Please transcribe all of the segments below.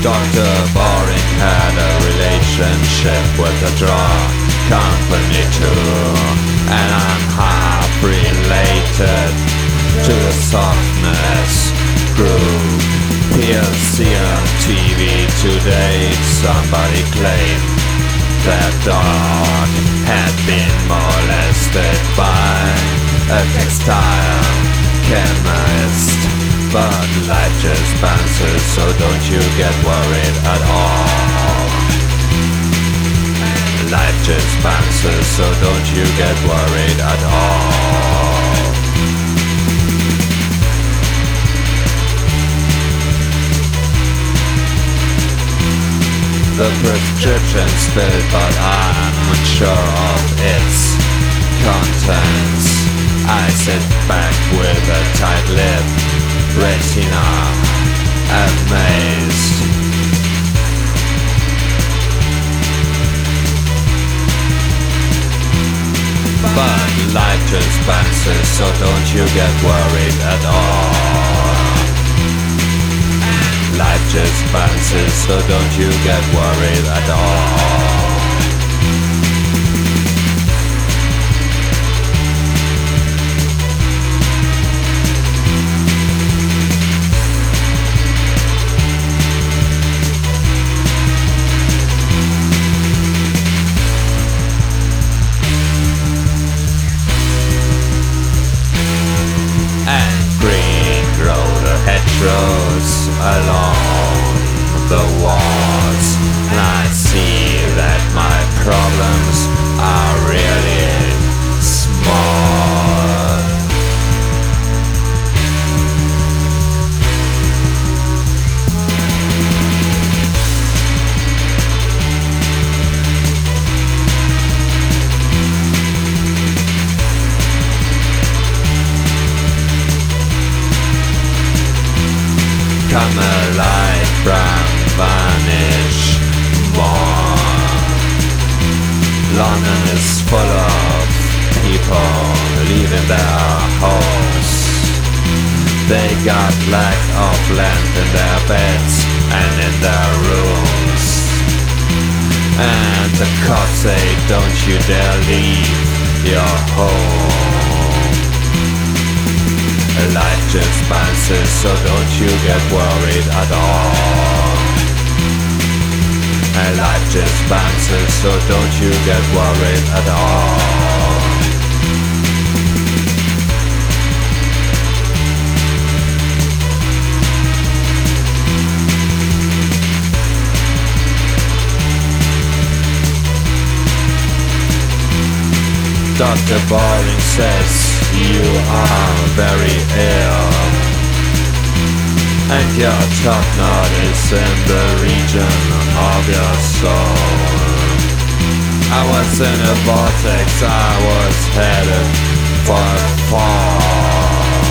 Dr. Boring had a relationship with the drug company too, and I'm half related to the softness group. PLC on TV today, somebody claimed that dog had been molested by a textile chemist. But life just bounces, so don't you get worried at all. Life just bounces, so don't you get worried at all. The prescription's filled, but I'm unsure of its contents. I sit back with a tight lip, retina amazed. But life just bounces, so don't you get worried at all. Life just bounces, so don't you get worried at all. Hedgerows along the walls, and I see that my problems are really small. Come alive, brown, vanish more. London is full of people leaving their homes. They got lack of length in their beds and in their rooms. And the cops say, don't you dare leave your home. Life just bounces, so don't you get worried at all. Life just bounces, so don't you get worried at all. Dr. Boring says you are very ill, and your top knot is in the region of your soul. I was in a vortex, I was headed for a fall.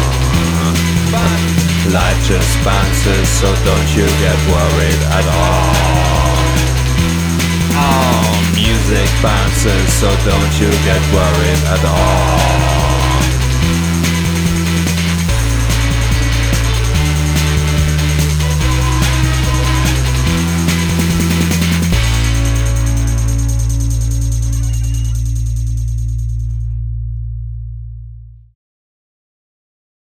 Life just bounces, so don't you get worried at all. Music bounces, so don't you get worried at all.